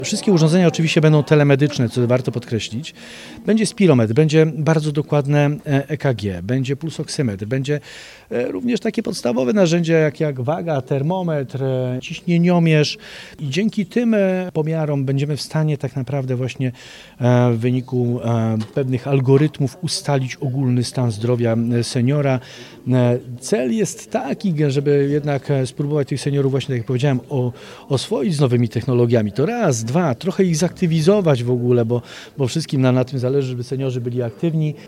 Wszystkie urządzenia oczywiście będą telemedyczne, co warto podkreślić. Będzie spirometr, będzie bardzo dokładne EKG, będzie pulsoksymetr, będzie również takie podstawowe narzędzia jak waga, termometr, ciśnieniomierz i dzięki tym pomiarom będziemy w stanie tak naprawdę właśnie w wyniku pewnych algorytmów ustalić ogólny stan zdrowia seniora. Cel jest taki, żeby jednak spróbować tych seniorów właśnie, tak jak powiedziałem, oswoić z nowymi technologiami. To raz, dwa, trochę ich zaktywizować w ogóle, bo wszystkim nam na tym zależy, żeby seniorzy byli aktywni.